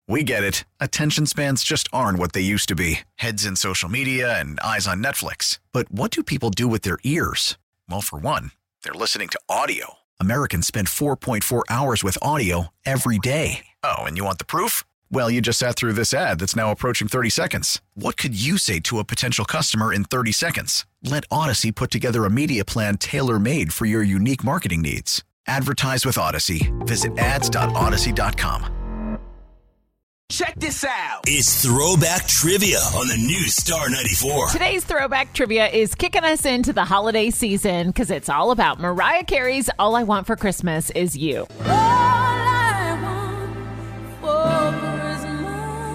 We get it. Attention spans just aren't what they used to be. Heads in social media and eyes on Netflix. But what do people do with their ears? Well, for one, they're listening to audio. Americans spend 4.4 hours with audio every day. Oh, and you want the proof? Well, you just sat through this ad that's now approaching 30 seconds. What could you say to a potential customer in 30 seconds? Let Odyssey put together a media plan tailor-made for your unique marketing needs. Advertise with Odyssey. Visit ads.odyssey.com. Check this out. It's Throwback Trivia on the new Star 94. Today's Throwback Trivia is kicking us into the holiday season because it's all about Mariah Carey's All I Want for Christmas Is You. All I want for Christmas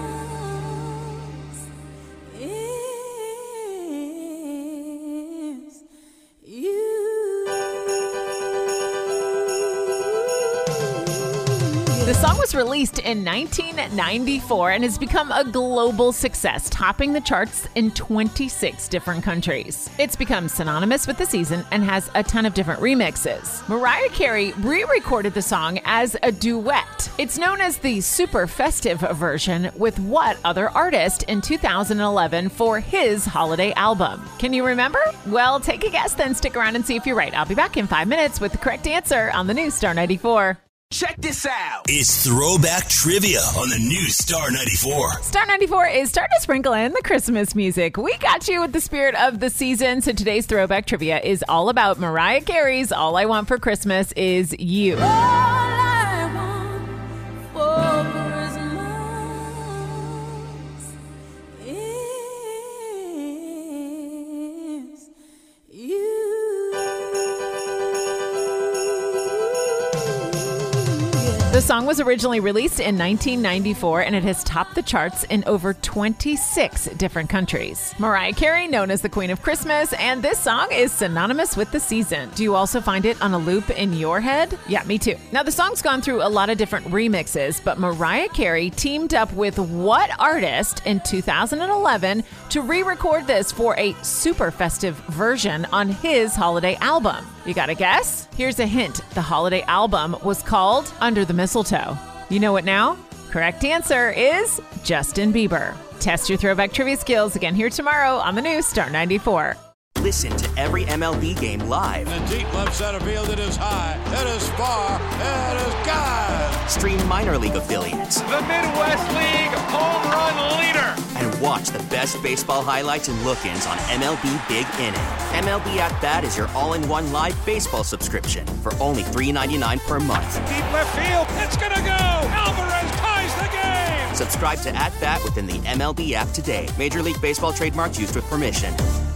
is you. The song was released in 1994 and has become a global success, topping the charts in 26 different countries. It's become synonymous with the season and has a ton of different remixes. Mariah Carey re-recorded the song as a duet. It's known as the super festive version with what other artist in 2011 for his holiday album? Can you remember? Well, take a guess, then stick around and see if you're right. I'll be back in 5 minutes with the correct answer on the new Star 94. Check this out. It's Throwback Trivia on the new Star 94. Star 94 is starting to sprinkle in the Christmas music. We got you with the spirit of the season. So today's Throwback Trivia is all about Mariah Carey's All I Want for Christmas Is You. All I want for Christmas is you. The song was originally released in 1994 and it has topped the charts in over 26 different countries. Mariah Carey, known as the Queen of Christmas, and this song is synonymous with the season. Do you also find it on a loop in your head? Yeah, me too. Now, the song's gone through a lot of different remixes, but Mariah Carey teamed up with what artist in 2011 to re-record this for a super festive version on his holiday album? You got a guess? Here's a hint. The holiday album was called Under the Mistletoe. You know it now? Correct answer is Justin Bieber. Test your throwback trivia skills again here tomorrow on the new Star 94. Listen to every MLB game live. In the deep left center field, it is high, it is far, it is gone. Stream minor league affiliates. The Midwest League home run leader. And watch the best baseball highlights and look-ins on MLB Big Inning. MLB At Bat is your all-in-one live baseball subscription for only $3.99 per month. Deep left field, it's gonna go. Alvarez ties the game. Subscribe to At Bat within the MLB app today. Major League Baseball trademarks used with permission.